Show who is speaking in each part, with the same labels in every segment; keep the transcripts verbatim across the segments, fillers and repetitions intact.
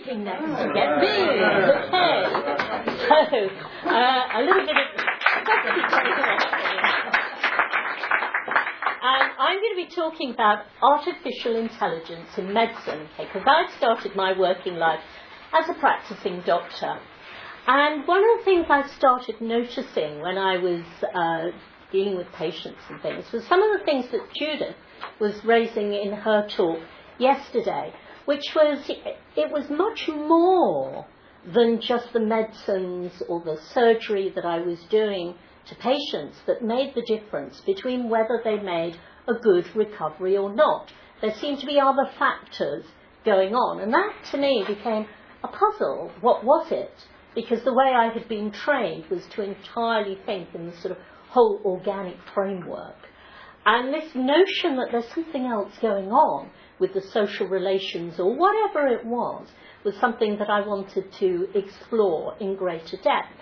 Speaker 1: sitting next to get me. Okay. So, uh, a little bit of... And I'm going to be talking about artificial intelligence in medicine, okay, because I started my working life as a practicing doctor. And one of the things I started noticing when I was uh, dealing with patients and things was some of the things that Judith was raising in her talk yesterday, which was it was much more than just the medicines or the surgery that I was doing to patients that made the difference between whether they made a good recovery or not. There seemed to be other factors going on, and that to me became a puzzle. What was it? Because the way I had been trained was to entirely think in the sort of whole organic framework. And this notion that there's something else going on with the social relations or whatever it was, was something that I wanted to explore in greater depth.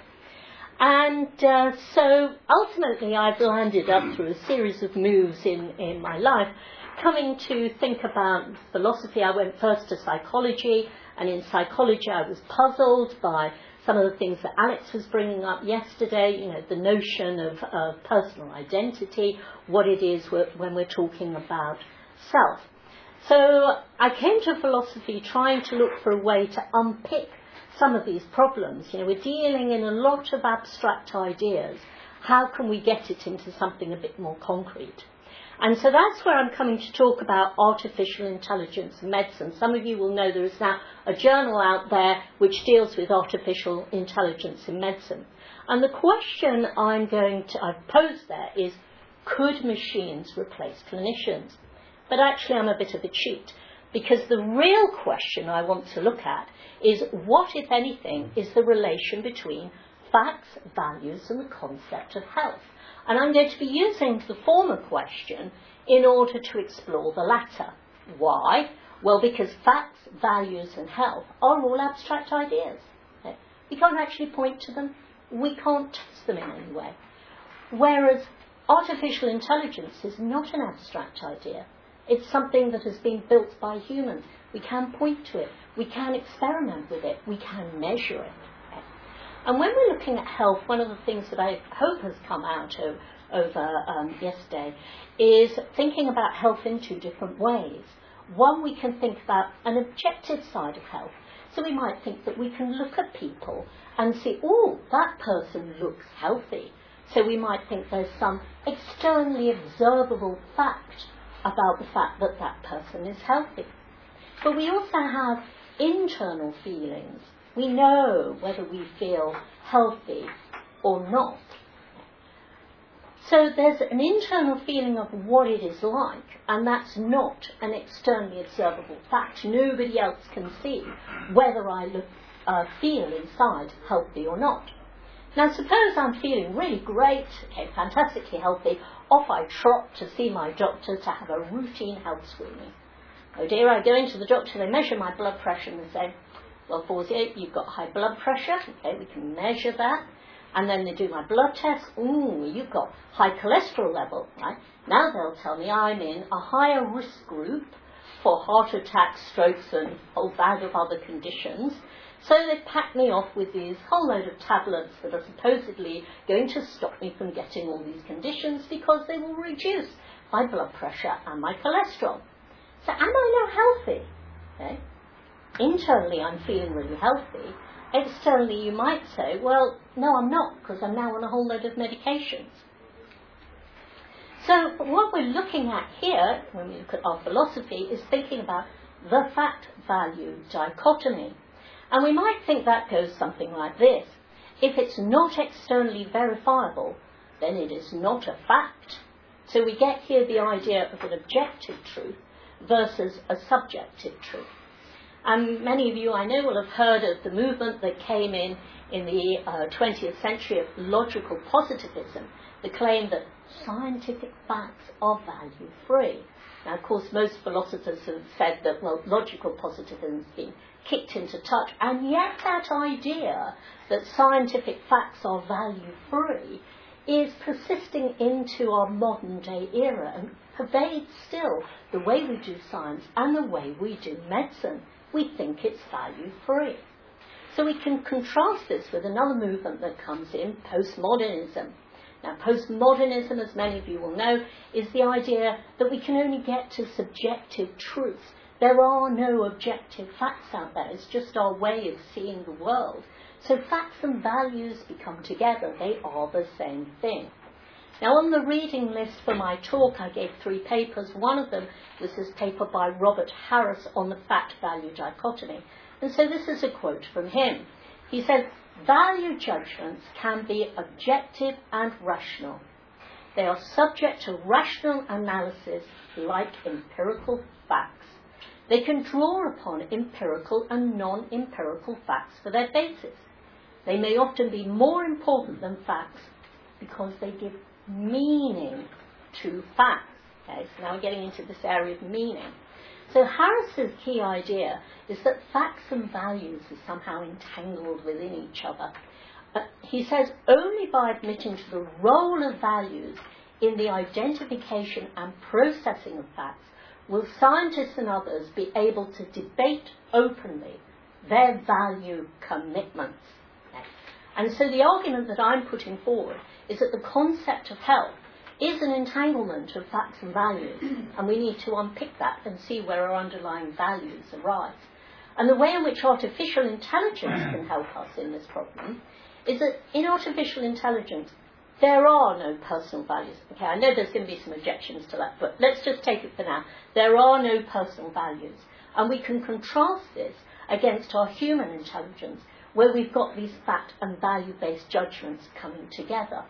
Speaker 1: And uh, so ultimately I've landed up through a series of moves in, in my life, coming to think about philosophy. I went first to psychology, and in psychology I was puzzled by some of the things that Alex was bringing up yesterday, you know, the notion of uh, personal identity, what it is when we're talking about self. So I came to philosophy trying to look for a way to unpick some of these problems. You know, we're dealing in a lot of abstract ideas. How can we get it into something a bit more concrete? And so that's where I'm coming to talk about artificial intelligence in medicine. Some of you will know there is now a journal out there which deals with artificial intelligence in medicine. And the question I'm going to I've posed there is, could machines replace clinicians? But actually I'm a bit of a cheat, because the real question I want to look at is what, if anything, is the relation between facts, values, and the concept of health. And I'm going to be using the former question in order to explore the latter. Why? Well, because facts, values, and health are all abstract ideas. Okay? We can't actually point to them. We can't test them in any way. Whereas artificial intelligence is not an abstract idea. It's something that has been built by humans. We can point to it. We can experiment with it. We can measure it. And when we're looking at health, one of the things that I hope has come out of, over um, yesterday is thinking about health in two different ways. One, we can think about an objective side of health. So we might think that we can look at people and see, oh, that person looks healthy. So we might think there's some externally observable fact about the fact that that person is healthy. But we also have internal feelings. We know whether we feel healthy or not. So there's an internal feeling of what it is like, and that's not an externally observable fact. Nobody else can see whether I look, uh, feel inside healthy or not. Now suppose I'm feeling really great, okay, fantastically healthy, off I trot to see my doctor to have a routine health screening. Oh dear, I go into the doctor, they measure my blood pressure and they say, well, Fawzia, you've got high blood pressure. Okay, we can measure that. And then they do my blood test. Ooh, you've got high cholesterol level, right? Now they'll tell me I'm in a higher risk group for heart attacks, strokes, and a whole bag of other conditions. So they pack me off with these whole load of tablets that are supposedly going to stop me from getting all these conditions because they will reduce my blood pressure and my cholesterol. So am I now healthy? Okay. Internally, I'm feeling really healthy. Externally, you might say, well, no, I'm not, because I'm now on a whole load of medications. So what we're looking at here, when we look at our philosophy, is thinking about the fact-value dichotomy. And we might think that goes something like this. If it's not externally verifiable, then it is not a fact. So we get here the idea of an objective truth versus a subjective truth. And many of you, I know, will have heard of the movement that came in in the uh, twentieth century of logical positivism, the claim that scientific facts are value-free. Now, of course, most philosophers have said that, well, logical positivism has been kicked into touch, and yet that idea that scientific facts are value-free is persisting into our modern day era and pervades still the way we do science and the way we do medicine. We think it's value free. So we can contrast this with another movement that comes in, postmodernism. Now, postmodernism, as many of you will know, is the idea that we can only get to subjective truth. There are no objective facts out there. It's just our way of seeing the world. So facts and values become together. They are the same thing. Now, on the reading list for my talk, I gave three papers. One of them was this paper by Robert Harris on the fact-value dichotomy. And so this is a quote from him. He says, value judgments can be objective and rational. They are subject to rational analysis like empirical facts. They can draw upon empirical and non-empirical facts for their basis. They may often be more important than facts because they give meaning to facts. Okay, so now we're getting into this area of meaning. So Harris's key idea is that facts and values are somehow entangled within each other. Uh, he says only by admitting to the role of values in the identification and processing of facts will scientists and others be able to debate openly their value commitments. Okay. And so the argument that I'm putting forward is that the concept of health is an entanglement of facts and values, and we need to unpick that and see where our underlying values arise. And the way in which artificial intelligence can help us in this problem is that in artificial intelligence, there are no personal values. Okay, I know there's going to be some objections to that, but let's just take it for now. There are no personal values. And we can contrast this against our human intelligence, where we've got these fact and value-based judgments coming together.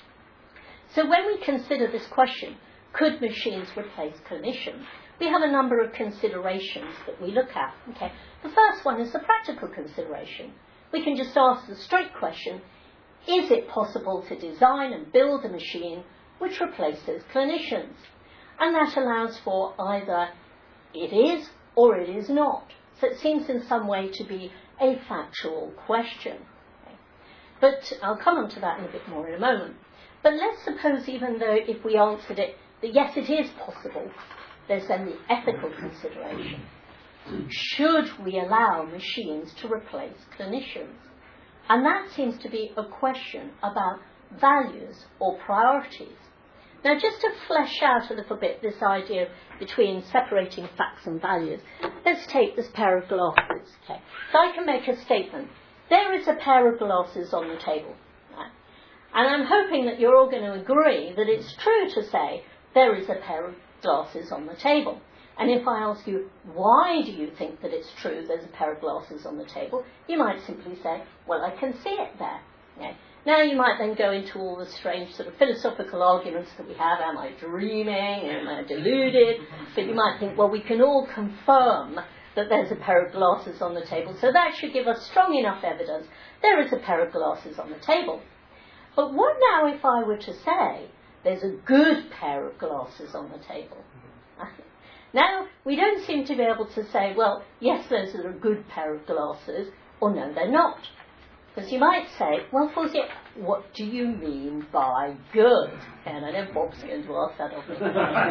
Speaker 1: So when we consider this question, could machines replace clinicians? We have a number of considerations that we look at. Okay, the first one is the practical consideration. We can just ask the straight question, is it possible to design and build a machine which replaces clinicians? And that allows for either it is or it is not. So it seems in some way to be a factual question. Okay. But I'll come on to that in a bit more in a moment. But let's suppose even though if we answered it that yes, it is possible, there's then the ethical consideration. Should we allow machines to replace clinicians? And that seems to be a question about values or priorities. Now, just to flesh out a little bit this idea between separating facts and values, let's take this pair of glasses. Okay. So I can make a statement. There is a pair of glasses on the table. Right? And I'm hoping that you're all going to agree that it's true to say there is a pair of glasses on the table. And if I ask you, why do you think that it's true there's a pair of glasses on the table, you might simply say, well, I can see it there. Okay. Now you might then go into all the strange sort of philosophical arguments that we have. Am I dreaming? Am I deluded? But you might think, well, we can all confirm that there's a pair of glasses on the table. So that should give us strong enough evidence there is a pair of glasses on the table. But what now if I were to say there's a good pair of glasses on the table? Now, we don't seem to be able to say, well, yes, those are a good pair of glasses, or no, they're not. Because you might say, well, Fawzia, what do you mean by good? And I know Bob's going to ask that of me. So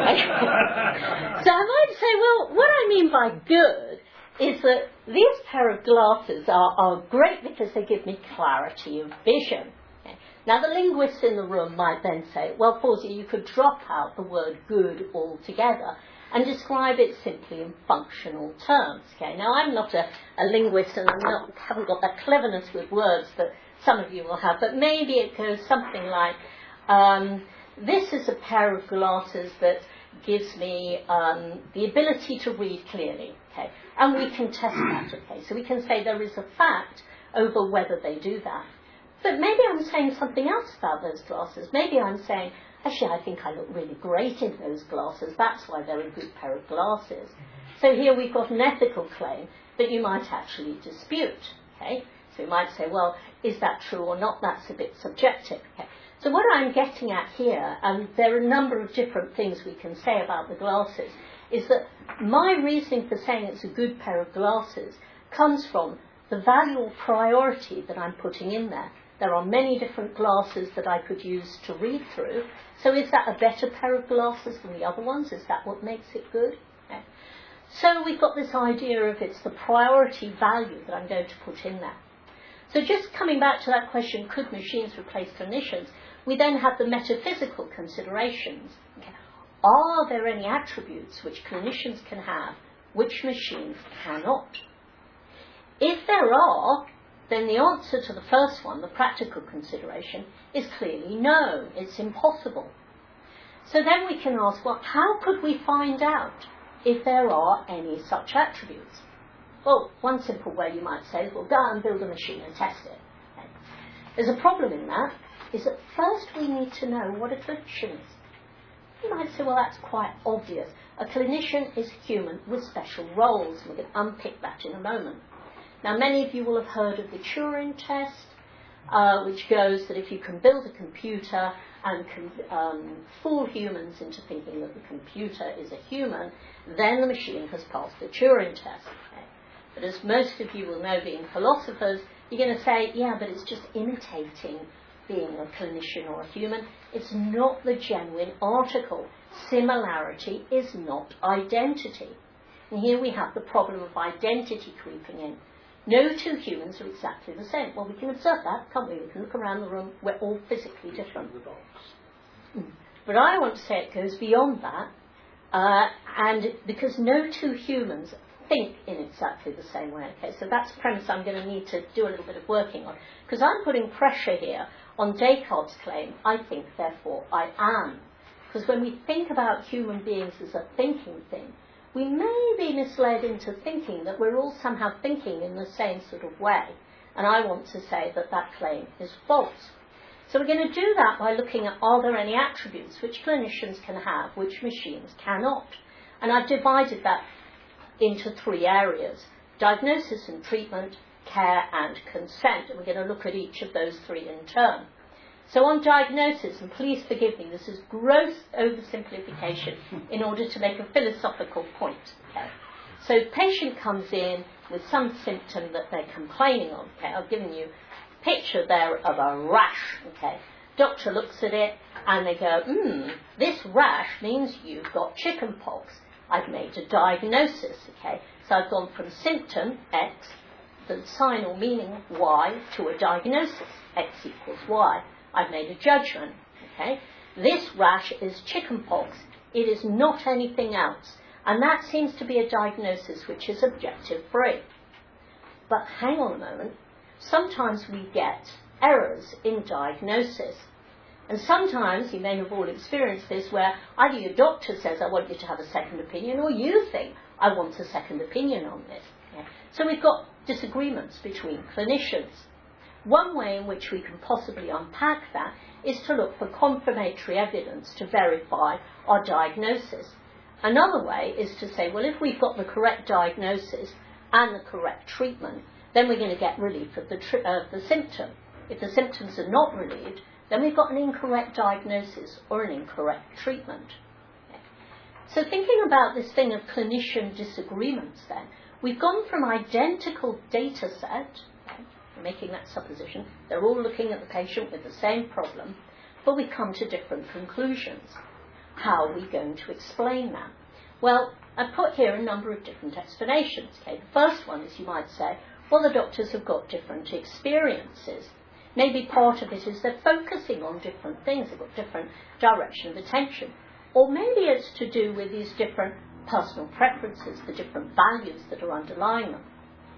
Speaker 1: I might say, well, what I mean by good is that these pair of glasses are, are great because they give me clarity of vision. Okay. Now, the linguists in the room might then say, well, Fawzia, you could drop out the word good altogether and describe it simply in functional terms. Okay, now I'm not a, a linguist and I not, haven't got that cleverness with words that some of you will have, but maybe it goes something like, um, this is a pair of glasses that gives me um, the ability to read clearly. Okay, and we can test that. Okay, so we can say there is a fact over whether they do that. But maybe I'm saying something else about those glasses. Maybe I'm saying, actually, I think I look really great in those glasses. That's why they're a good pair of glasses. So here we've got an ethical claim that you might actually dispute. Okay? So you might say, well, is that true or not? That's a bit subjective. Okay? So what I'm getting at here, and there are a number of different things we can say about the glasses, is that my reasoning for saying it's a good pair of glasses comes from the value or priority that I'm putting in there. There are many different glasses that I could use to read through. So is that a better pair of glasses than the other ones? Is that what makes it good? Okay. So we've got this idea of it's the priority value that I'm going to put in there. So just coming back to that question, could machines replace clinicians? We then have the metaphysical considerations. Okay. Are there any attributes which clinicians can have which machines cannot? If there are, then the answer to the first one, the practical consideration, is clearly no, it's impossible. So then we can ask, well, how could we find out if there are any such attributes? Well, one simple way you might say is, well, go and build a machine and test it. Okay. There's a problem in that, is that first we need to know what a clinician is. You might say, well, that's quite obvious. A clinician is human with special roles. We're going to unpick that in a moment. Now, many of you will have heard of the Turing test, uh, which goes that if you can build a computer and can um, fool humans into thinking that the computer is a human, then the machine has passed the Turing test. Okay? But as most of you will know, being philosophers, you're going to say, yeah, but it's just imitating being a clinician or a human. It's not the genuine article. Similarity is not identity. And here we have the problem of identity creeping in. No two humans are exactly the same. Well, we can observe that, can't we? We can look around the room. We're all physically different. Mm. But I want to say it goes beyond that. Uh, and because no two humans think in exactly the same way. Okay, so that's a premise I'm going to need to do a little bit of working on. Because I'm putting pressure here on Descartes' claim, I think, therefore I am. Because when we think about human beings as a thinking thing, we may be misled into thinking that we're all somehow thinking in the same sort of way. And I want to say that that claim is false. So we're going to do that by looking at, are there any attributes which clinicians can have, which machines cannot? And I've divided that into three areas: diagnosis and treatment, care and consent. And we're going to look at each of those three in turn. So on diagnosis, and please forgive me, this is gross oversimplification in order to make a philosophical point. Okay? So the patient comes in with some symptom that they're complaining of. Okay? I've given you a picture there of a rash. Okay? Doctor looks at it and they go, hmm, this rash means you've got chicken pox. I've made a diagnosis. Okay? So I've gone from symptom, X, the sign or meaning Y, to a diagnosis, X equals Y. I've made a judgment. Okay? This rash is chickenpox. It is not anything else. And that seems to be a diagnosis which is objective free. But hang on a moment. Sometimes we get errors in diagnosis. And sometimes, you may have all experienced this, where either your doctor says, I want you to have a second opinion, or you think, I want a second opinion on this. Okay? So we've got disagreements between clinicians. One way in which we can possibly unpack that is to look for confirmatory evidence to verify our diagnosis. Another way is to say, well, if we've got the correct diagnosis and the correct treatment, then we're going to get relief of the, tri- uh, the symptom. If the symptoms are not relieved, then we've got an incorrect diagnosis or an incorrect treatment. Okay. So thinking about this thing of clinician disagreements then, we've gone from identical data set, making that supposition, they're all looking at the patient with the same problem, but we come to different conclusions. How are we going to explain that? Well, I've put here a number of different explanations. Okay, the first one is, you might say, well, the doctors have got different experiences. Maybe part of it is they're focusing on different things, they've got different direction of attention. Or maybe it's to do with these different personal preferences, the different values that are underlying them.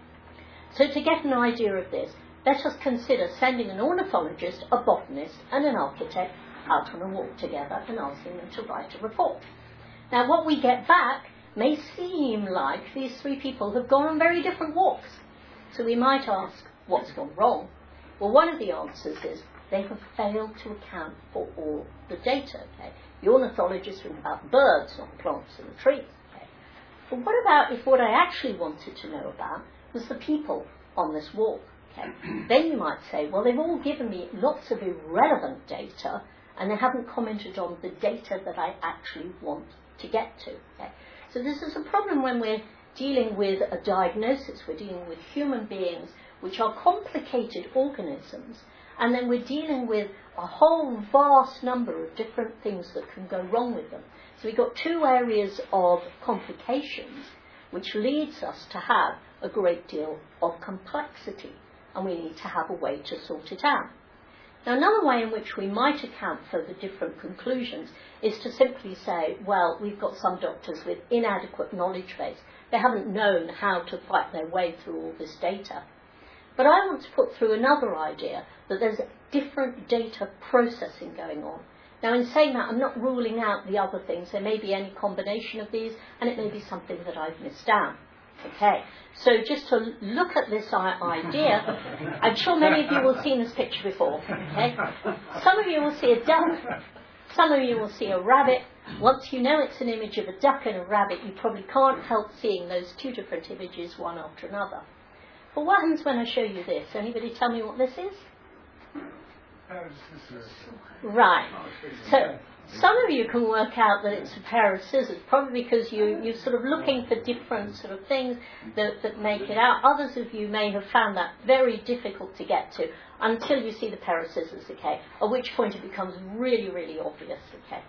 Speaker 1: So to get an idea of this, let us consider sending an ornithologist, a botanist and an architect out on a walk together and asking them to write a report. Now what we get back may seem like these three people have gone on very different walks. So we might ask, what's gone wrong? Well, one of the answers is they have failed to account for all the data. Okay? The ornithologist went about birds, not plants and trees. Okay? But what about if what I actually wanted to know about was the people on this walk? Okay? Then you might say, well, they've all given me lots of irrelevant data and they haven't commented on the data that I actually want to get to. Okay? So this is a problem when we're dealing with a diagnosis. We're dealing with human beings which are complicated organisms, And then we're dealing with a whole vast number of different things that can go wrong with them. So we've got two areas of complications, which leads us to have a great deal of complexity, and we need to have a way to sort it out. Now, another way in which we might account for the different conclusions is to simply say, well, we've got some doctors with inadequate knowledge base. They haven't known how to fight their way through all this data. But I want to put through another idea, that there's different data processing going on. Now, in saying that, I'm not ruling out the other things. There may be any combination of these, and it may be something that I've missed out. Okay, so just to look at this idea, I'm sure many of you will have seen this picture before. Okay, some of you will see a duck, some of you will see a rabbit. Once you know it's an image of a duck and a rabbit, you probably can't help seeing those two different images one after another. But what happens when I show you this? Anybody tell me what this is? Right. So some of you can work out that it's a pair of scissors, probably because you, you're sort of looking for different sort of things that, that make it out. Others of you may have found that very difficult to get to until you see the pair of scissors, okay, at which point it becomes really, really obvious, okay.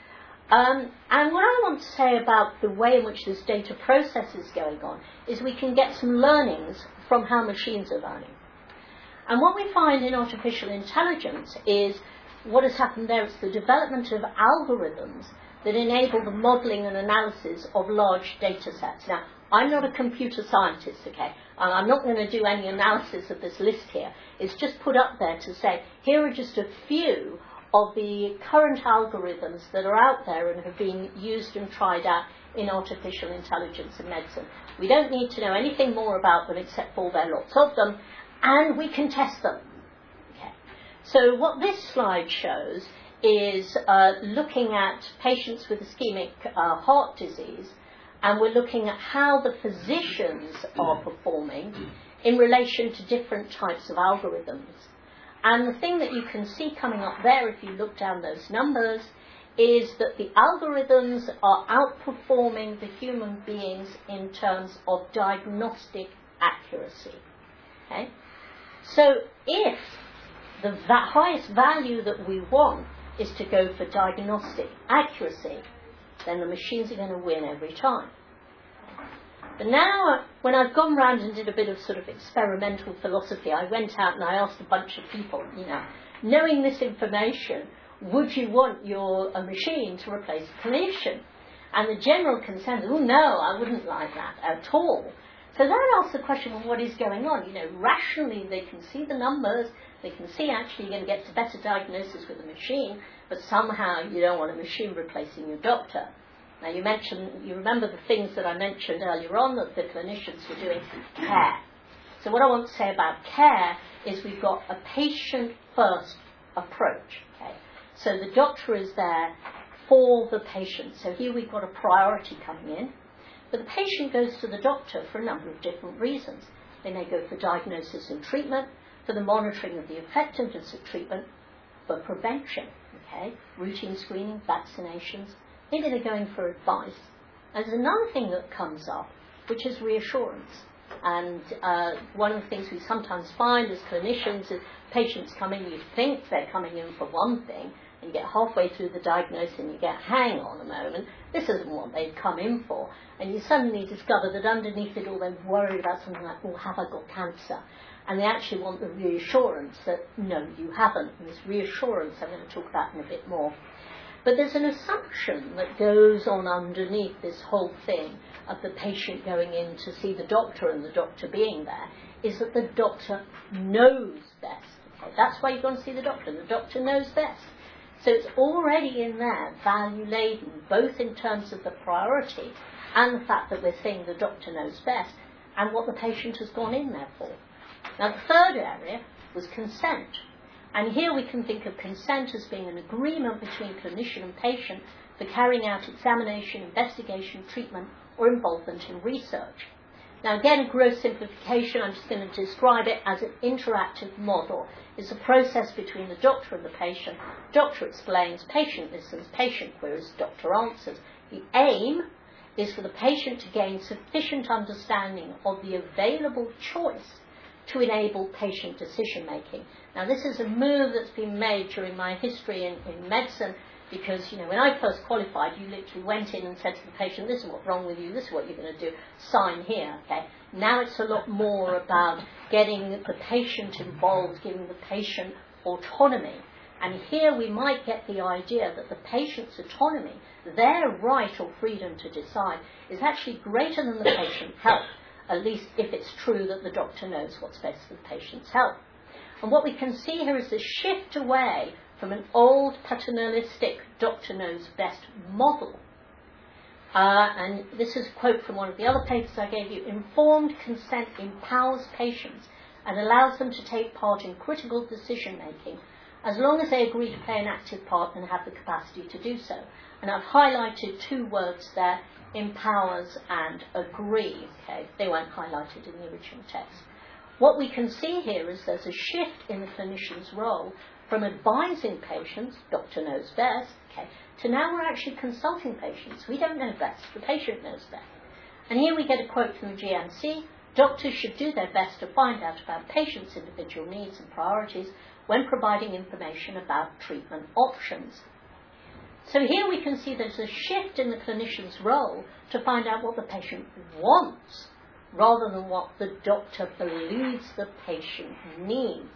Speaker 1: Um, and what I want to say about the way in which this data process is going on is we can get some learnings from how machines are learning. And what we find in artificial intelligence is what has happened there is the development of algorithms that enable the modelling and analysis of large data sets. Now, I'm not a computer scientist, okay, and I'm not going to do any analysis of this list here. It's just put up there to say, here are just a few of the current algorithms that are out there and have been used and tried out in artificial intelligence in medicine. We don't need to know anything more about them except for there are lots of them, and we can test them. Okay. So what this slide shows is uh, looking at patients with ischemic uh, heart disease, and we're looking at how the physicians are performing in relation to different types of algorithms. And the thing that you can see coming up there, if you look down those numbers, is that the algorithms are outperforming the human beings in terms of diagnostic accuracy. Okay? So if the va- highest value that we want is to go for diagnostic accuracy, then the machines are going to win every time. But now, when I've gone round and did a bit of sort of experimental philosophy, I went out and I asked a bunch of people, you know, knowing this information, would you want your a machine to replace a clinician? And the general consensus, oh no, I wouldn't like that at all. So that asks the question, well, what is going on? You know, rationally they can see the numbers, they can see actually you're going to get to better diagnosis with a machine, but somehow you don't want a machine replacing your doctor. Now, you mentioned, you remember the things that I mentioned earlier on that the clinicians were doing, care. So what I want to say about care is we've got a patient-first approach. Okay? So the doctor is there for the patient. So here we've got a priority coming in. But the patient goes to the doctor for a number of different reasons. They may go for diagnosis and treatment, for the monitoring of the effectiveness of treatment, for prevention, okay? Routine screening, vaccinations. Maybe they're going for advice. And there's another thing that comes up, which is reassurance. And uh, one of the things we sometimes find as clinicians is patients come in, you think they're coming in for one thing, and you get halfway through the diagnosis and you get, hang on a moment, this isn't what they've come in for. And you suddenly discover that underneath it all they're worried about something like, oh, have I got cancer? And they actually want the reassurance that, no, you haven't. And this reassurance I'm going to talk about in a bit more. But there's an assumption that goes on underneath this whole thing of the patient going in to see the doctor and the doctor being there, is that the doctor knows best. Okay? That's why you're going to see the doctor. The doctor knows best. So it's already in there, value-laden, both in terms of the priority and the fact that we're saying the doctor knows best and what the patient has gone in there for. Now, the third area was consent. And here we can think of consent as being an agreement between clinician and patient for carrying out examination, investigation, treatment, or involvement in research. Now, again, a gross simplification, I'm just going to describe it as an interactive model. It's a process between the doctor and the patient. Doctor explains, patient listens, patient queries, doctor answers. The aim is for the patient to gain sufficient understanding of the available choice to enable patient decision making. Now this is a move that's been made during my history in, in medicine, because, you know, when I first qualified, you literally went in and said to the patient, this is what's wrong with you, this is what you're going to do, sign here, okay? Now it's a lot more about getting the patient involved, giving the patient autonomy. And here we might get the idea that the patient's autonomy, their right or freedom to decide, is actually greater than the patient's health, at least if it's true that the doctor knows what's best for the patient's health. And what we can see here is the shift away from an old paternalistic doctor knows best model. Uh, and this is a quote from one of the other papers I gave you. Informed consent empowers patients and allows them to take part in critical decision making as long as they agree to play an active part and have the capacity to do so. And I've highlighted two words there, empowers and agree. Okay, they weren't highlighted in the original text. What we can see here is there's a shift in the clinician's role from advising patients, doctor knows best, okay, to now we're actually consulting patients. We don't know best, the patient knows best. And here we get a quote from the G M C, doctors should do their best to find out about patients' individual needs and priorities when providing information about treatment options. So here we can see there's a shift in the clinician's role to find out what the patient wants, rather than what the doctor believes the patient needs.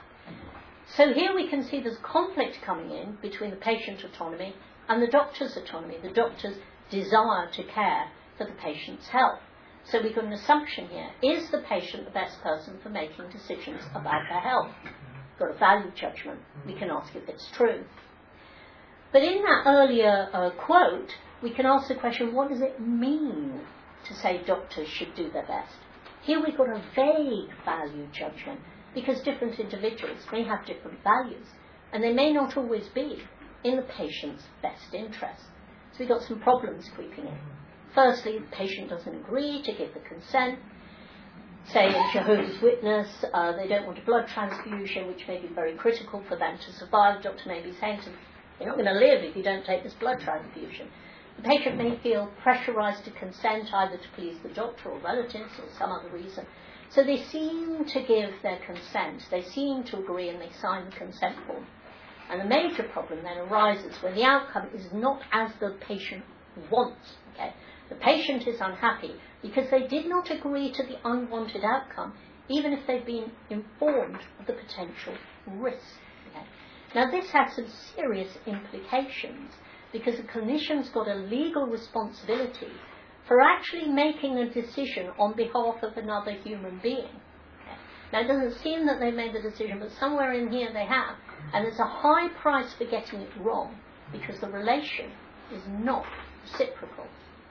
Speaker 1: So here we can see there's conflict coming in between the patient autonomy and the doctor's autonomy, the doctor's desire to care for the patient's health. So we've got an assumption here. Is the patient the best person for making decisions about their health? Got a value judgment. We can ask if it's true. But in that earlier uh, quote, we can ask the question, what does it mean to say doctors should do their best? Here we've got a vague value judgment, because different individuals may have different values, and they may not always be in the patient's best interest. So we've got some problems creeping in. Firstly, the patient doesn't agree to give the consent. Say in Jehovah's Witness, uh, they don't want a blood transfusion, which may be very critical for them to survive. The doctor may be saying to them, you're not going to live if you don't take this blood transfusion. The patient may feel pressurized to consent, either to please the doctor or relatives or some other reason. So they seem to give their consent, they seem to agree, and they sign the consent form. And the major problem then arises when the outcome is not as the patient wants. Okay? The patient is unhappy because they did not agree to the unwanted outcome, even if they've been informed of the potential risks. Okay? Now this has some serious implications, because the clinician's got a legal responsibility for actually making a decision on behalf of another human being. Okay. Now it doesn't seem that they made the decision, but somewhere in here they have. And there's a high price for getting it wrong, because the relation is not reciprocal.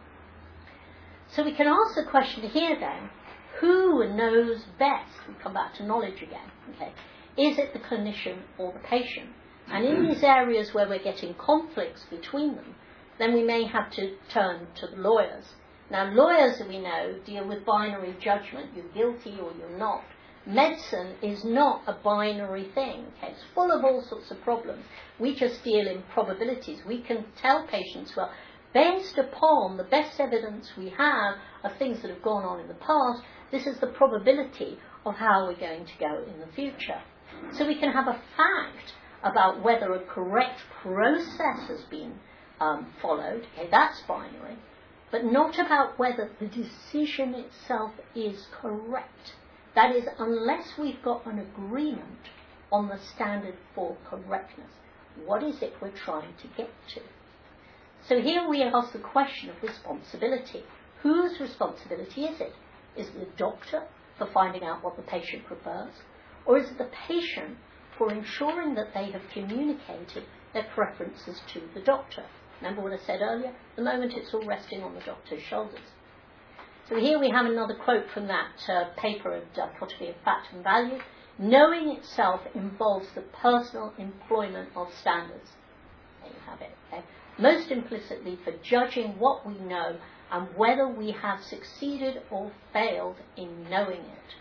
Speaker 1: So we can ask the question here then, who knows best? We come back to knowledge again. Okay. Is it the clinician or the patient? And in these areas where we're getting conflicts between them, then we may have to turn to the lawyers. Now, lawyers, we know, deal with binary judgment. You're guilty or you're not. Medicine is not a binary thing. Okay? It's full of all sorts of problems. We just deal in probabilities. We can tell patients, well, based upon the best evidence we have of things that have gone on in the past, this is the probability of how we're going to go in the future. So we can have a fact about whether a correct process has been um, followed. Okay, that's binary. But not about whether the decision itself is correct. That is, unless we've got an agreement on the standard for correctness. What is it we're trying to get to? So here we ask the question of responsibility. Whose responsibility is it? Is it the doctor for finding out what the patient prefers? Or is it the patient for ensuring that they have communicated their preferences to the doctor? Remember what I said earlier? At the moment it's all resting on the doctor's shoulders. So here we have another quote from that uh, paper of Dichotomy of Fact and Value. Knowing itself involves the personal employment of standards. There you have it. Okay? Most implicitly for judging what we know and whether we have succeeded or failed in knowing it.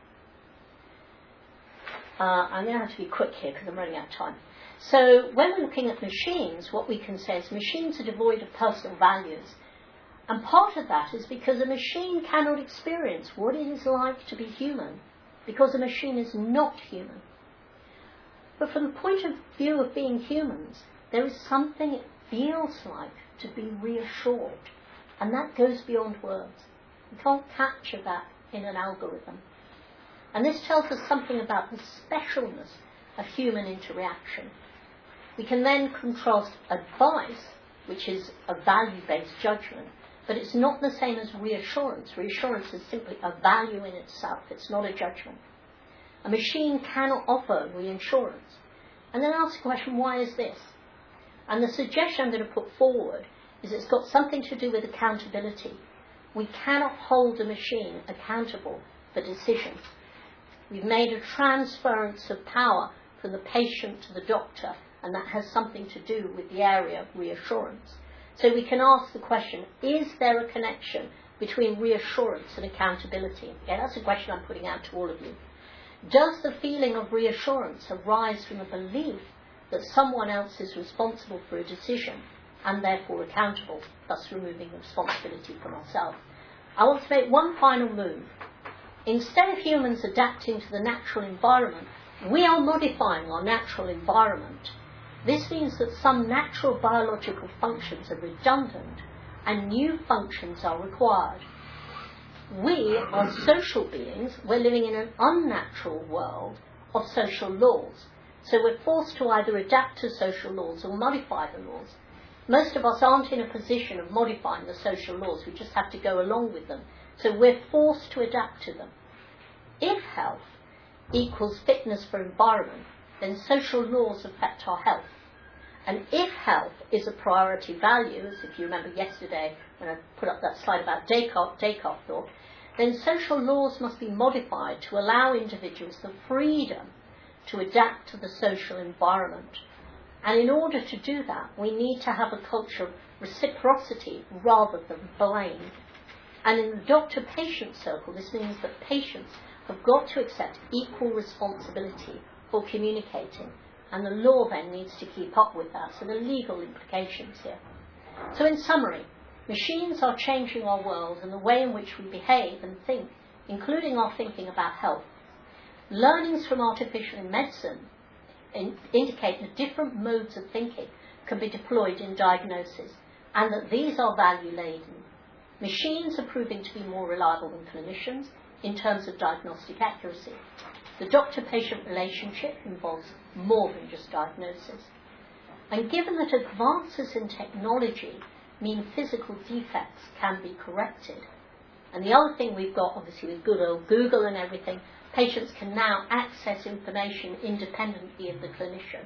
Speaker 1: Uh, I'm going to have to be quick here because I'm running out of time. So when we're looking at machines, what we can say is machines are devoid of personal values. And part of that is because a machine cannot experience what it is like to be human because a machine is not human. But from the point of view of being humans, there is something it feels like to be reassured, and that goes beyond words. You can't capture that in an algorithm. And this tells us something about the specialness of human interaction. We can then contrast advice, which is a value-based judgment, but it's not the same as reassurance. Reassurance is simply a value in itself. It's not a judgment. A machine cannot offer reassurance. And then ask the question, why is this? And the suggestion I'm going to put forward is it's got something to do with accountability. We cannot hold a machine accountable for decisions. We've made a transference of power from the patient to the doctor, and that has something to do with the area of reassurance. So we can ask the question, is there a connection between reassurance and accountability? Yeah, that's a question I'm putting out to all of you. Does the feeling of reassurance arise from the belief that someone else is responsible for a decision and therefore accountable, thus removing the responsibility from ourselves? I want to make one final move. Instead of humans adapting to the natural environment, we are modifying our natural environment. This means that some natural biological functions are redundant and new functions are required. We are social beings. We're living in an unnatural world of social laws. So we're forced to either adapt to social laws or modify the laws. Most of us aren't in a position of modifying the social laws. We just have to go along with them. So we're forced to adapt to them. If health equals fitness for environment, then social laws affect our health. And if health is a priority value, as if you remember yesterday when I put up that slide about Descartes, Descartes thought, then social laws must be modified to allow individuals the freedom to adapt to the social environment. And in order to do that, we need to have a culture of reciprocity rather than blame. And in the doctor-patient circle, this means that patients have got to accept equal responsibility for communicating, and the law then needs to keep up with that. So the legal implications here. So in summary, machines are changing our world and the way in which we behave and think, including our thinking about health. Learnings from artificial medicine in, indicate that different modes of thinking can be deployed in diagnosis, and that these are value-laden. Machines are proving to be more reliable than clinicians in terms of diagnostic accuracy. The doctor-patient relationship involves more than just diagnosis. And given that advances in technology mean physical defects can be corrected, and the other thing we've got, obviously, with good old Google and everything, patients can now access information independently of the clinician.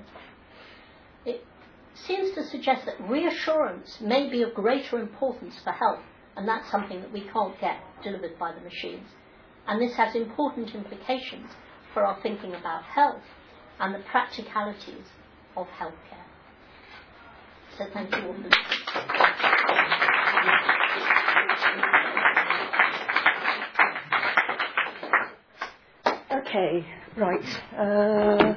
Speaker 1: It seems to suggest that reassurance may be of greater importance for health, and that's something that we can't get delivered by the machines. And this has important implications for our thinking about health and the practicalities of healthcare. So thank you all for listening.
Speaker 2: Okay, right. Uh,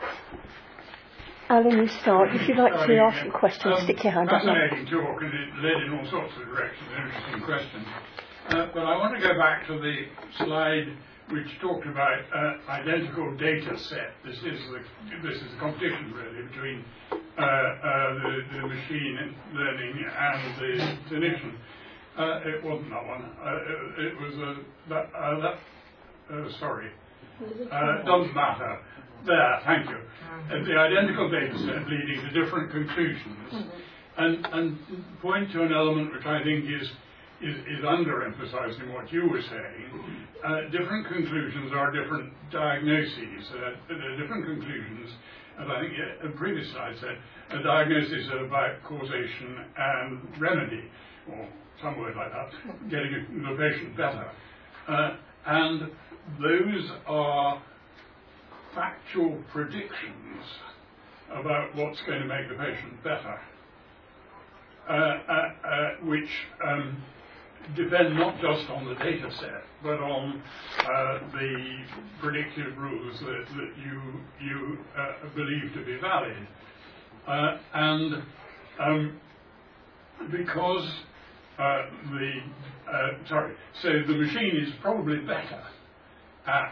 Speaker 2: Alan, you start. If you'd like to
Speaker 3: Sorry,
Speaker 2: ask a question,
Speaker 3: um,
Speaker 2: stick your hand up.
Speaker 3: Fascinating talk, and it led in all sorts of directions, interesting questions. Uh, but I want to go back to the slide which talked about uh, identical data set. This is the this is the competition really between uh, uh, the, the machine learning and the clinician. Uh, it wasn't that one. Uh, it, it was a that, uh, that uh, sorry. Uh, doesn't matter. There, thank you. Uh, the identical data set leading to different conclusions, and and point to an element which I think is. Is, is underemphasized in what you were saying. Uh, different conclusions are different diagnoses. Uh, there are different conclusions, as I think a previous slide said, a diagnosis about causation and remedy, or some word like that, getting the patient better. Uh, and those are factual predictions about what's going to make the patient better, uh, uh, uh, which um, depend not just on the data set, but on uh, the predictive rules that, that you, you uh, believe to be valid. Uh, and um, because uh, the, uh, sorry, so the machine is probably better at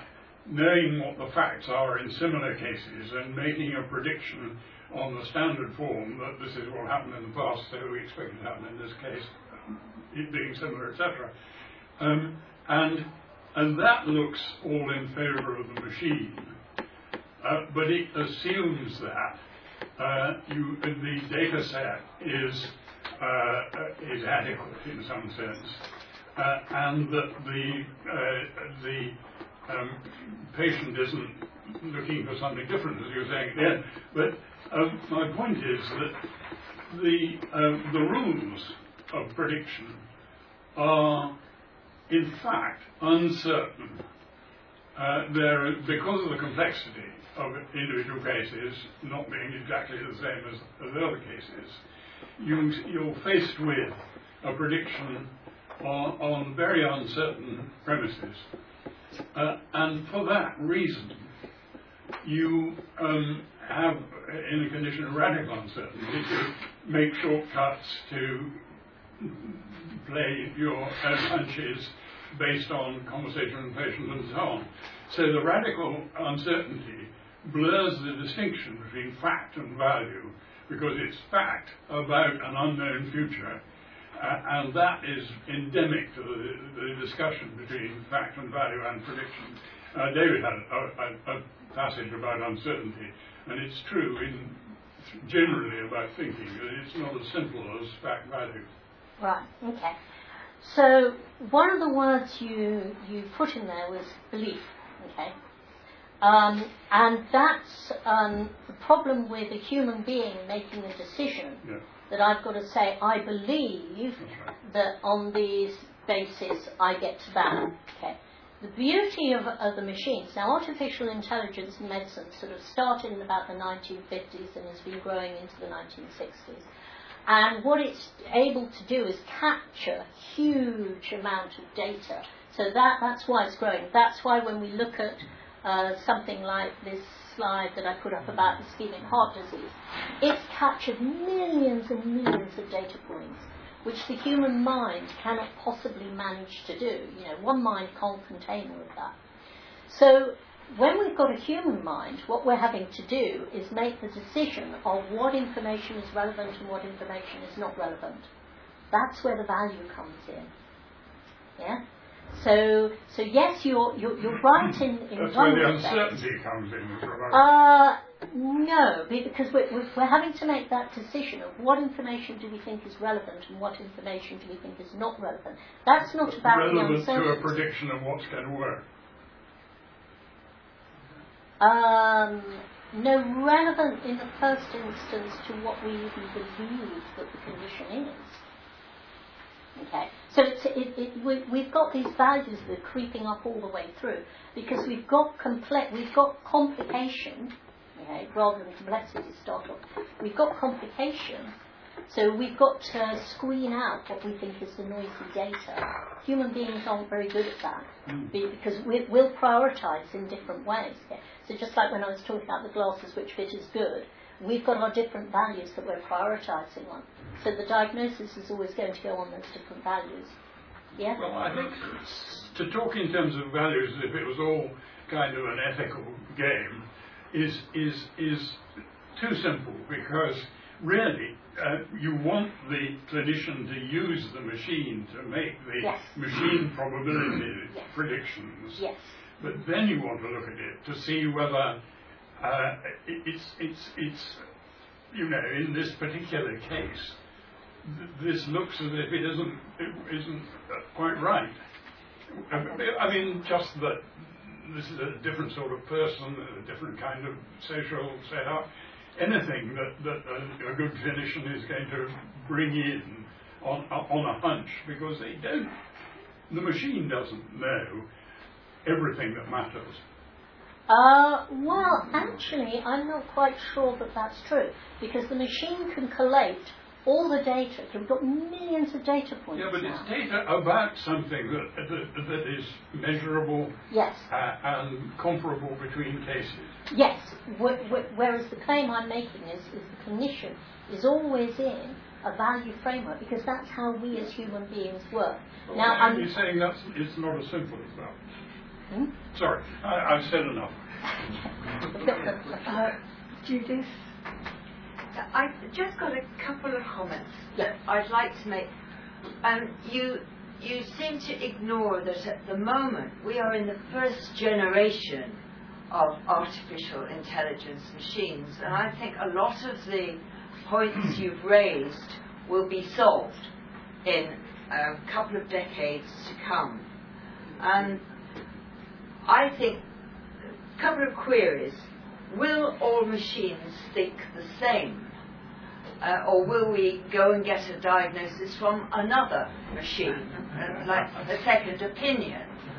Speaker 3: knowing what the facts are in similar cases and making a prediction on the standard form that this is what happened in the past, so we expect it to happen in this case, it being similar, et cetera. Um, and, and that looks all in favour of the machine, uh, but it assumes that uh, you, the data set is, uh, is adequate in some sense, uh, and that the, uh, the um, patient isn't looking for something different, as you were saying at the end. But um, my point is that the, um, the rules of prediction are, in fact, uncertain. Uh, they're, because of the complexity of individual cases not being exactly the same as, as other cases, you, you're faced with a prediction on, on very uncertain premises. Uh, and for that reason, you um, have, in a condition of radical uncertainty, to make shortcuts to play your own hunches based on conversation with patients and so on. So the radical uncertainty blurs the distinction between fact and value, because it's fact about an unknown future, uh, and that is endemic to the, the discussion between fact and value and prediction. Uh, David had a, a, a passage about uncertainty, and it's true in generally about thinking that it's not as simple as fact value.
Speaker 1: Right, okay. So one of the words you, you put in there was belief, okay? Um, and that's um, the problem with a human being making a decision,
Speaker 3: Yeah.
Speaker 1: that I've got to say, I believe
Speaker 3: right.
Speaker 1: that on these basis I get to that, okay? The beauty of, of the machines, now artificial intelligence in medicine sort of started in about the nineteen fifties and has been growing into the nineteen sixties. And what it's able to do is capture huge amount of data. So that, that's why it's growing. That's why when we look at uh, something like this slide that I put up about ischemic heart disease, it's captured millions and millions of data points, which the human mind cannot possibly manage to do. You know, one mind can't contain all of that. So when we've got a human mind, what we're having to do is make the decision of what information is relevant and what information is not relevant. That's where the value comes in. Yeah? So, so yes, you're, you're, you're right in, in
Speaker 3: That's
Speaker 1: one
Speaker 3: where the
Speaker 1: respect.
Speaker 3: uncertainty comes in.
Speaker 1: Uh, no, because we're, we're, we're having to make that decision of what information do we think is relevant and what information do we think is not relevant. That's not about
Speaker 3: relevant
Speaker 1: the uncertainty.
Speaker 3: to a prediction of what's going to work.
Speaker 1: Um, no, relevant in the first instance to what we even believe that the condition is. Okay, so it's, it, it, we, we've got these values that are creeping up all the way through because we've got complex, we've got complication, okay, rather than complexity to start off. We've got complication, so we've got to screen out what we think is the noisy data. Human beings aren't very good at that mm. because we, we'll prioritise in different ways. Okay? So just like when I was talking about the glasses which fit is good, we've got our different values that we're prioritising on. So the diagnosis is always going to go on those different values. Yeah?
Speaker 3: Well, I think to talk in terms of values as if it was all kind of an ethical game is is is too simple, because really uh, you want the clinician to use the machine to make the
Speaker 1: yes.
Speaker 3: machine probability
Speaker 1: yes.
Speaker 3: predictions.
Speaker 1: Yes.
Speaker 3: But then you want to look at it to see whether uh, it, it's it's it's you know, in this particular case, th- this looks as if it isn't it isn't quite right. I mean, just that this is a different sort of person, a different kind of social setup. Anything that, that a, a good clinician is going to bring in on on a hunch, because they don't, the machine doesn't know everything that matters.
Speaker 1: Uh, well, actually, I'm not quite sure that that's true, because the machine can collate all the data. We've got millions of data points.
Speaker 3: Yeah, but
Speaker 1: now.
Speaker 3: it's data about something that that, that is measurable.
Speaker 1: Yes.
Speaker 3: Uh, and comparable between cases.
Speaker 1: Yes. Wh- wh- whereas the claim I'm making is, is the clinician is always in a value framework, because that's how we as human beings work.
Speaker 3: Well,
Speaker 1: now,
Speaker 3: I'm
Speaker 1: I'm
Speaker 3: saying that's it's not as simple as that.
Speaker 1: Hmm?
Speaker 3: Sorry, I, I've said enough.
Speaker 2: Uh, Judith?
Speaker 4: I've just got a couple of comments that I'd like to make. Um, you, you seem to ignore that at the moment we are in the first generation of artificial intelligence machines, and I think a lot of the points you've raised will be solved in a couple of decades to come. And I think a couple of queries. Will all machines think the same? Uh, or will we go and get a diagnosis from another machine, uh, like a second opinion?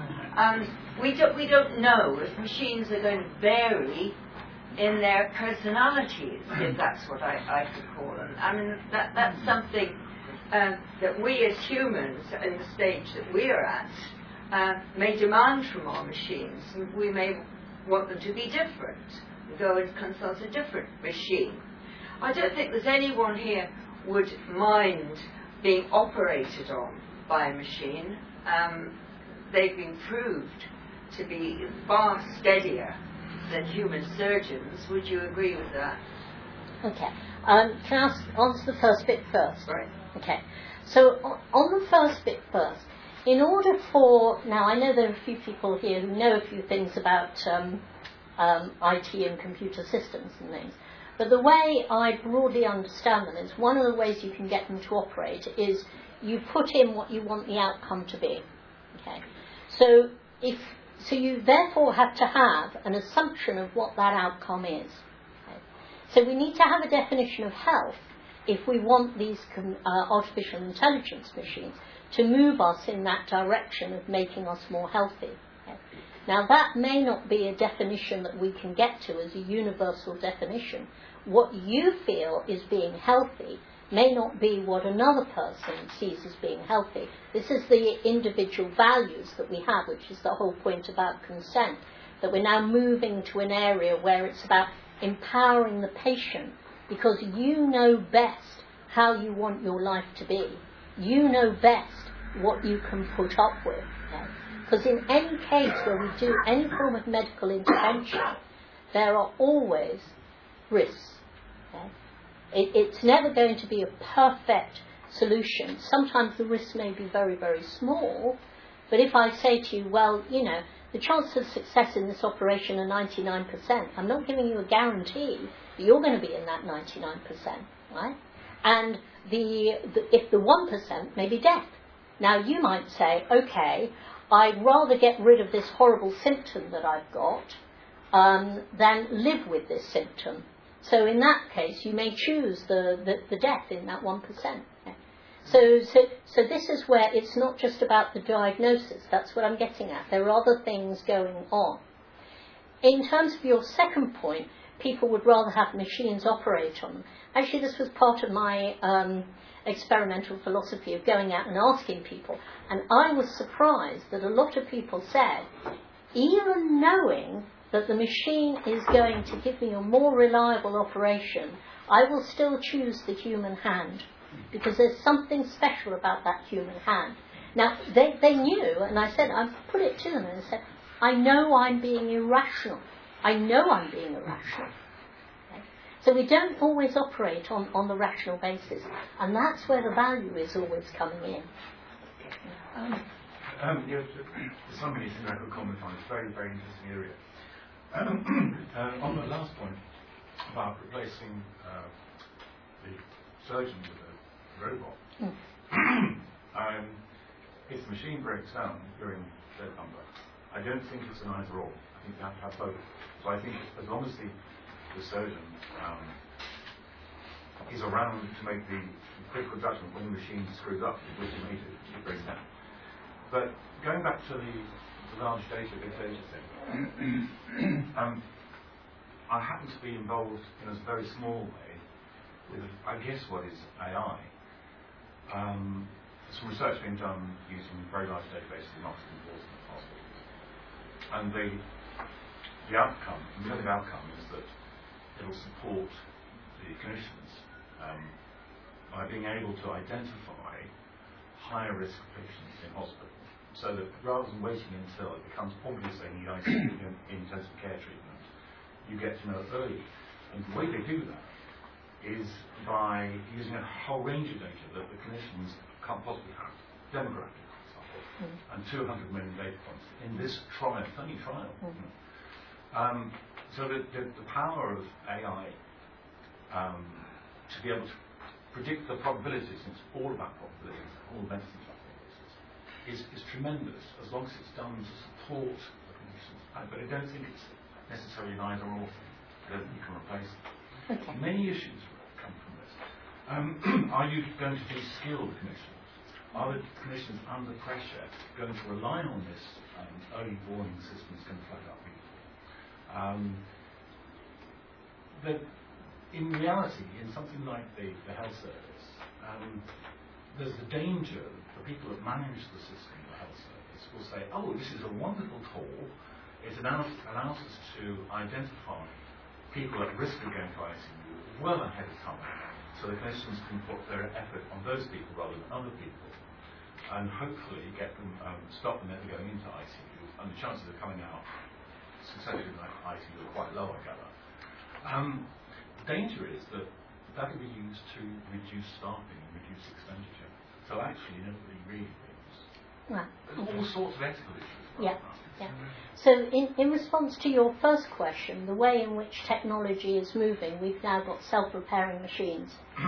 Speaker 4: Um, we, don't, we don't know if machines are going to vary in their personalities, if that's what I, I could call them. I mean, that, that's something uh, that we as humans, in the stage that we're at, uh, may demand from our machines. We may want them to be different. Go and consult a different machine. I don't think there's anyone here would mind being operated on by a machine. Um, they've been proved to be far steadier than human surgeons. Would you agree with that?
Speaker 1: Okay. Um, can I ask, answer the first bit first?
Speaker 4: Right.
Speaker 1: Okay. So on, on the first bit first, in order for, now I know there are a few people here who know a few things about um, um, I T and computer systems and things, but the way I broadly understand them is one of the ways you can get them to operate is you put in what you want the outcome to be. Okay. So if so you therefore have to have an assumption of what that outcome is. Okay. So we need to have a definition of health if we want these com- uh, artificial intelligence machines to move us in that direction of making us more healthy. Okay. Now that may not be a definition that we can get to as a universal definition. What you feel is being healthy may not be what another person sees as being healthy. This is the individual values that we have, which is the whole point about consent, that we're now moving to an area where it's about empowering the patient because you know best how you want your life to be. You know best what you can put up with. Okay? Because in any case where we do any form of medical intervention, there are always risks. Okay? It, it's never going to be a perfect solution. Sometimes the risks may be very, very small, but if I say to you, well, you know, the chances of success in this operation are ninety-nine percent, I'm not giving you a guarantee that you're going to be in that ninety-nine percent, right? And the, the if the one percent may be death. Now you might say, okay, I'd rather get rid of this horrible symptom that I've got um, than live with this symptom. So in that case, you may choose the, the, the death in that one percent. Okay? So, so, so this is where it's not just about the diagnosis. That's what I'm getting at. There are other things going on. In terms of your second point, people would rather have machines operate on them. Actually, this was part of my um, experimental philosophy of going out and asking people. And I was surprised that a lot of people said, even knowing that the machine is going to give me a more reliable operation, I will still choose the human hand because there's something special about that human hand. Now, they, they knew, and I said, I put it to them and I said, I know I'm being irrational. I know I'm being irrational. Okay? So we don't always operate on, on the rational basis, and that's where the value is always coming in.
Speaker 5: Um, um, yeah, somebody said I could comment on this very, very interesting area. Um, uh, on the last point about replacing uh, the surgeon with a robot, mm. um, if the machine breaks down during bed number, I don't think it's an either or. I think you have to have both. So I think as long as the, the surgeon um, is around to make the critical judgment when the machine screws up, which it may do, it breaks down. But going back to the, the large data, big data thing, um, I happen to be involved in a very small way with, I guess, what is A I. Um, some research being done using very large databases in Oxford and Boston hospitals. And the, the outcome, the negative outcome is that it will support the clinicians um, by being able to identify higher risk patients in hospital. So that rather than waiting until it becomes probably so the I C U in, in intensive care treatment, you get to know early. And the way they do that is by using a whole range of data that the clinicians can't possibly have. Demographic, for example, mm. and two hundred million data points in this trial, funny trial. Mm. You know. um, so the, the, the power of A I um, to be able to predict the probabilities, and it's all about probabilities, all medicines are probabilities, is, is tremendous as long as it's done to support the clinicians. But I don't think it's necessarily an either or thing. I don't think you can replace it.
Speaker 1: Okay.
Speaker 5: Many issues come from this. Um, are you going to de-skill the clinicians? Are the clinicians under pressure going to rely on this um, early warning system that's going to flag up people? Um, the, in reality, in something like the, the health service, um, there's the danger that the people that manage the system, the health service, will say, oh, this is a wonderful tool. It allows, allows us to identify people at risk of going to I C U well ahead of time, so the clinicians can put their effort on those people rather than other people, and hopefully get them, um, stop them ever going into I C U, and the chances of coming out successfully in I C U are quite low, I gather. Um, the danger is that that will be used to reduce staffing and reduce expenditure. So actually, nobody really wins.
Speaker 1: Right.
Speaker 5: There's all sorts of ethical issues.
Speaker 1: Yeah. Yeah. So in, in response to your first question, the way in which technology is moving, we've now got self-repairing machines.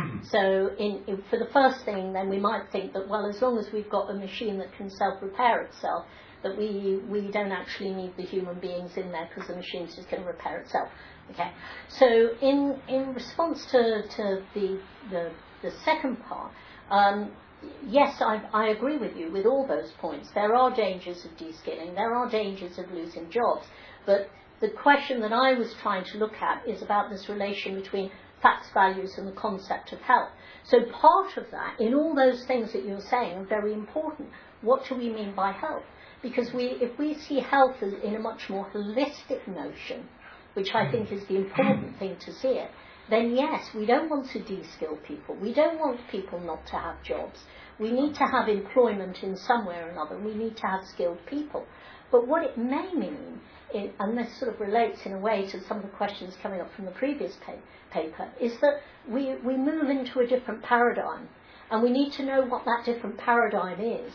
Speaker 1: So in, in, for the first thing, then we might think that, well, as long as we've got a machine that can self-repair itself, that we, we don't actually need the human beings in there because the machine's just going to repair itself. Okay. So in, in response to, to the, the, the second part, um, yes, I, I agree with you with all those points. There are dangers of de-skilling, there are dangers of losing jobs, but the question that I was trying to look at is about this relation between facts, values and the concept of health. So part of that, in all those things that you're saying, are very important. What do we mean by health? Because we, if we see health as in a much more holistic notion, which I think is the important thing to see it, then yes, we don't want to de-skill people. We don't want people not to have jobs. We need to have employment in some way or another. We need to have skilled people. But what it may mean, in, and this sort of relates in a way to some of the questions coming up from the previous pa- paper, is that we, we move into a different paradigm. And we need to know what that different paradigm is.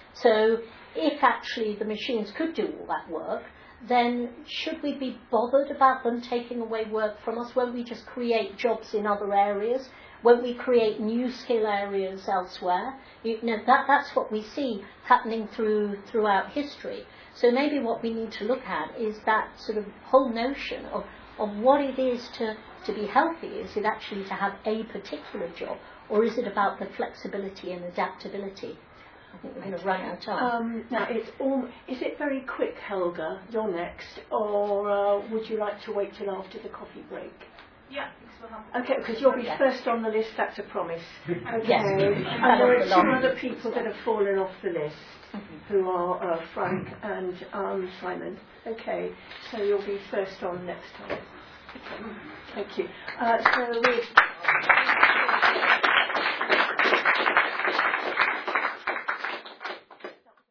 Speaker 1: So if actually the machines could do all that work, then should we be bothered about them taking away work from us? Won't we just create jobs in other areas? Won't we create new skill areas elsewhere? You know, that, that's what we see happening through throughout history. So maybe what we need to look at is that sort of whole notion of, of what it is to, to be healthy. Is it actually to have a particular job, or is it about the flexibility and adaptability? I think we're going to run out of time.
Speaker 2: Um, now, it's all, is it very quick, Helga? You're next, or uh, would you like to wait till after the coffee break?
Speaker 6: Yeah, we'll have
Speaker 2: Okay, because you'll be
Speaker 1: Yeah.
Speaker 2: first on the list, that's a promise. Okay.
Speaker 1: Yes.
Speaker 2: And there are two other people that have fallen off the list, who are uh, Frank and um, Simon. Okay, so you'll be first on next time. Okay. Thank you. Uh, so we